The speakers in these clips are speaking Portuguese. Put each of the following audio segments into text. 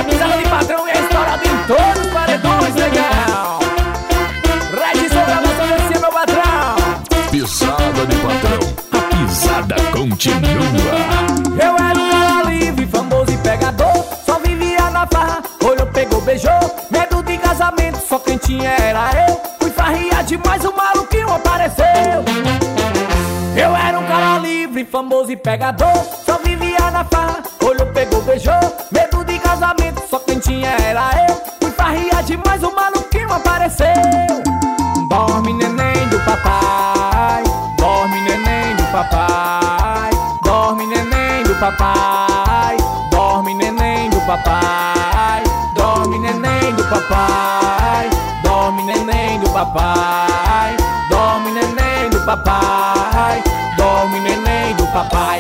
pisada de patrão e a história de todos os paredões, legal. Regis gravação desse meu patrão. Pisada de patrão, a pisada continua. Eu era um cara livre, famoso e pegador. Só vivia na farra, olhou, pegou, beijou. Medo de casamento, só quem tinha era eu. Fui farriar demais, o maluquinho apareceu. Eu era um cara livre, famoso e pegador. Só vivia na farra, olhou, pegou, beijou. Medo de casamento, só quem tinha era eu. Fui farriar demais, o maluquinho apareceu. Dorme, neném do papai. Dorme, neném do papai. Dorme, neném do papai. Dorme, neném do papai. Dorme, neném do papai. Dorme, neném do papai. Dorme, neném do papai. Dorme, neném do papai.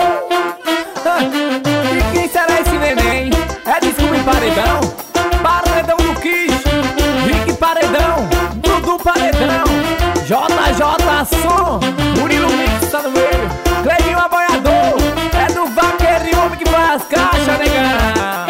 E quem será esse neném? É Disco e Paredão? Paredão do Kish, Rick Paredão, Dudu Paredão, JJ Som, Murilo Mix tá no meio, Cleitinho Aboiador, é do vaqueiro homem que faz caixa, negão.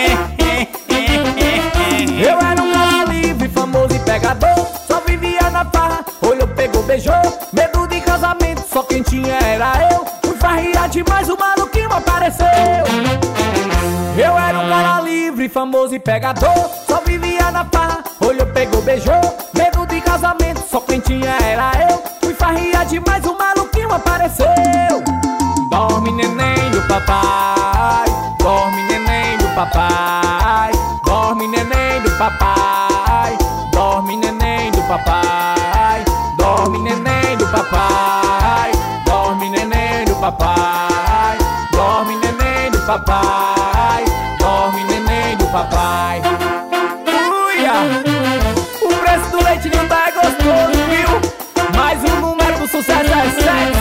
Eu era um cara livre, famoso e pegador. Só vivia na farra, olhou, pegou, beijou. Medo de casamento, só quem tinha era eu. Fui farriar demais, o maluquinho apareceu. Eu era um cara livre, famoso e pegador. Só vivia na farra, olhou, pegou, beijou. Medo de casamento, só quem tinha era eu. Fui farriar demais, o maluquinho apareceu. Dorme, neném do papai. Dorme, neném do papai. Dorme, neném do papai. Dorme, neném do papai. Dorme, neném do papai. Dorme, neném do papai. Dorme, neném do papai. Dorme, neném do papai. Uia! O preço do leite não tá gostoso, viu? Mas o número do sucesso é 7.